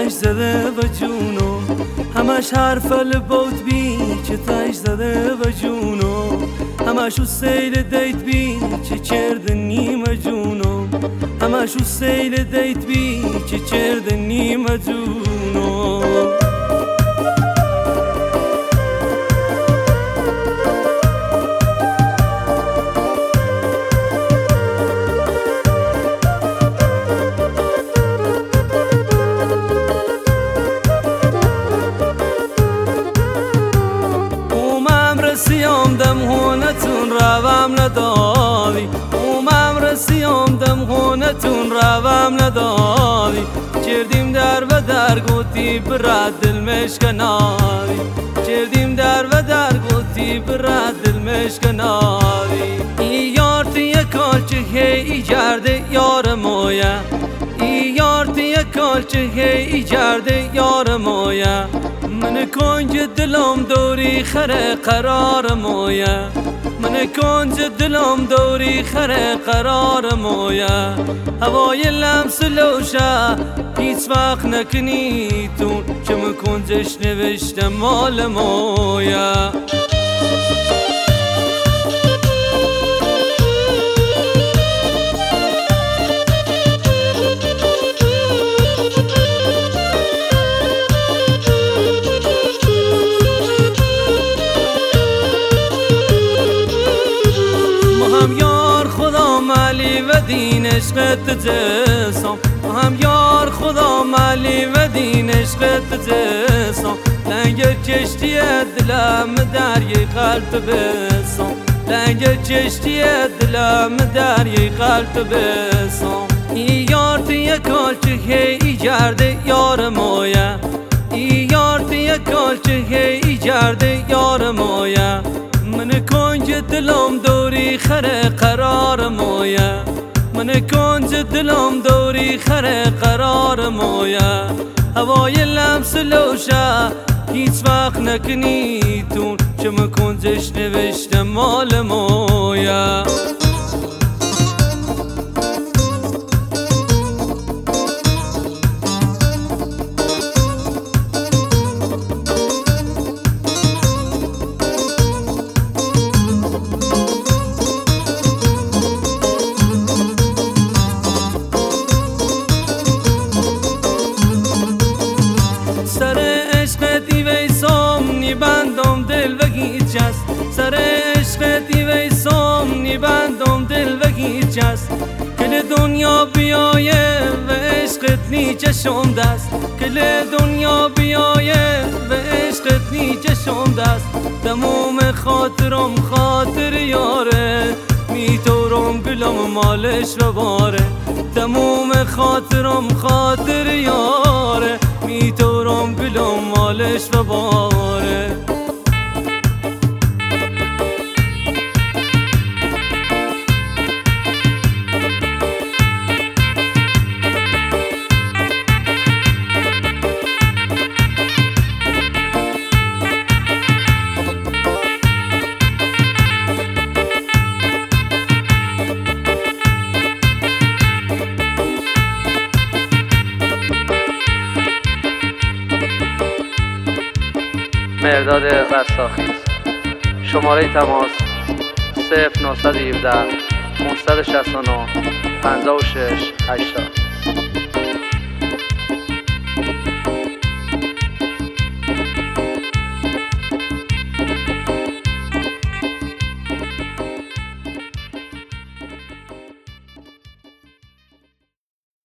تش زده و جونو، همش حرف لبوت بی چه تش زده و جونو، همش و سیل دیت بی چه چرد نیمه جونو، همش و سیل دیت بی چه چرد نیمه جونو. رسیام دم هونتون روام نداری، اومم رسیام دم هونتون روام نداری، چردیم در و در گوتی برد دل مشکناری، چردیم در و در گوتی برد دل مشکناری. ای یار تی کالچه هی جرده یار مویا، ای یار تی کالچه هی جرده یار مویا، من کنج دلم دوری خره قرار مویا، من کنج دلم دوری خره قرار مویا. هوای لمس لوشه هیچ وقت نکنی تو، چه من کنجش نوشتم مال مویا. هم یار خدا مالی و دین عشقت جسم، هم یار خدا مالی و دین عشقت جسم، لنگر کشتی دلم دریای قلب بسم، لنگر کشتی دلم دریای قلب بسم. ای یار تی کالچه هی جرده یار مویا، ای یار تی کالچه هی جرده یار مویا، من کنج دلم دوری خره قرار مویا، من کنج دلم دوری خره قرار مویا. هوای لمس لوشه هیچ وقت نکنی تو، چه من کنجش نوشتم مال مویا. سر عشق دیویسم نیبندم دل و هیچ است، سر عشق دیویسم نیبندم دل و هیچ است، کل دنیا بیایه و عشقت نی چشم دست، کل دنیا بیایه و عشقت نی چشم دست. تموم خاطرم خاطر یاره، میتورم گلم مالش و باره، تموم خاطرم خاطر یاره، میتورم گلم مالش و باره. مرداد رستاخیز. شماره تماس 0917 569 56 80.